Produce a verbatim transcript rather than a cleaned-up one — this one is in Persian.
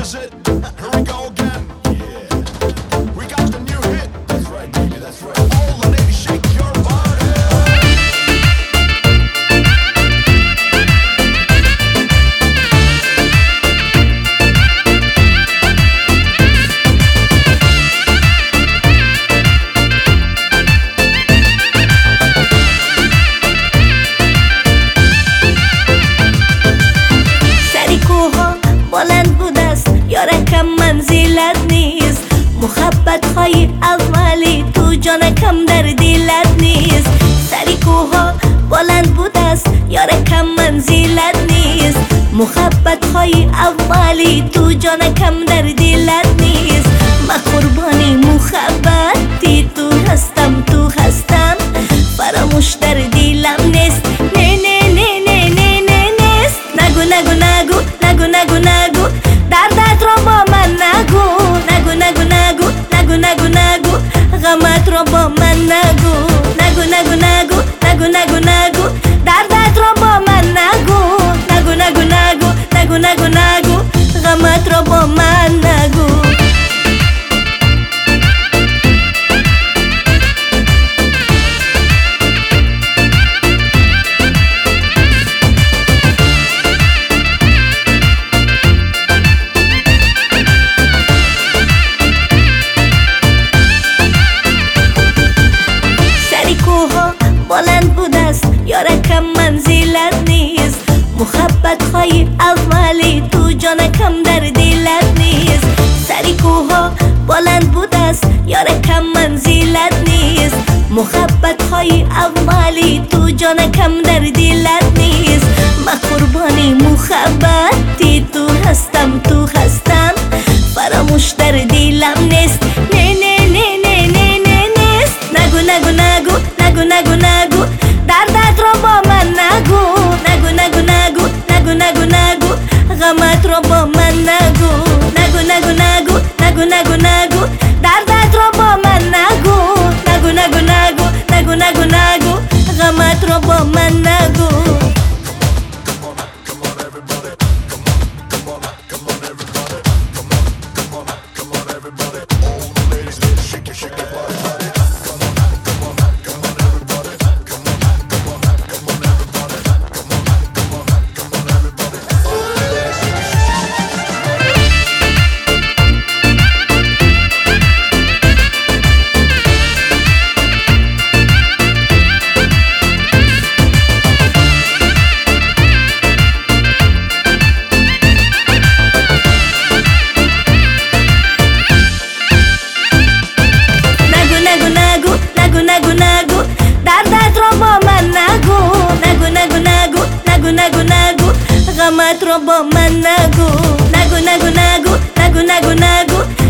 is it? Here we go again. Yeah. We got the new hit. That's right, baby, that's right. All the ladies shake your body. بلند بود است یا رکم منزلت نیست محبت های اولی تو جان کم در دلت نیست سری کوها بلند بود است یا رکم منزلت نیست محبت های اولی تو جان کم در دلت نیست من قربانی محبتی تو هستم تو هستم فراموش در دلم نیست نه نه نه نه نه نه نیست نگو نگو نگو نگو نگو نگو دردت را با من نگو نگو نگو نگو نگو نگو نگو غمت را با من نگو نگو نگو نگو نگو نگو نگو دردت را با من نگو نگو نگو نگو نگو نگو نگو غمت را با من نگو بلند بود است یا رکم منزلت نیست محبت های اولی تو جان کم در دلت نیست سری کوها بلند بود است یا رکم منزلت نیست محبت های اولی تو جان کم در دلت نیست من قربانی محبتی تو هستم تو هستم فراموش در دلم نیست نه نه نه نه نه نه نیست نگو نگو نگو نگو نگو نگو دردت را با من نگو نگو نگو نگو نگو نگو نگو غمت را با من نگو نگو نگو نگو نگو نگو نگو دردت را با من نگو نگو نگو نگو نگو نگو نگو غمت را با من نگو نگو نگو دردت را با من نگو نگو نگو نگو نگو نگو نگو غمت را با من نگو نگو نگو نگو نگو نگو نگو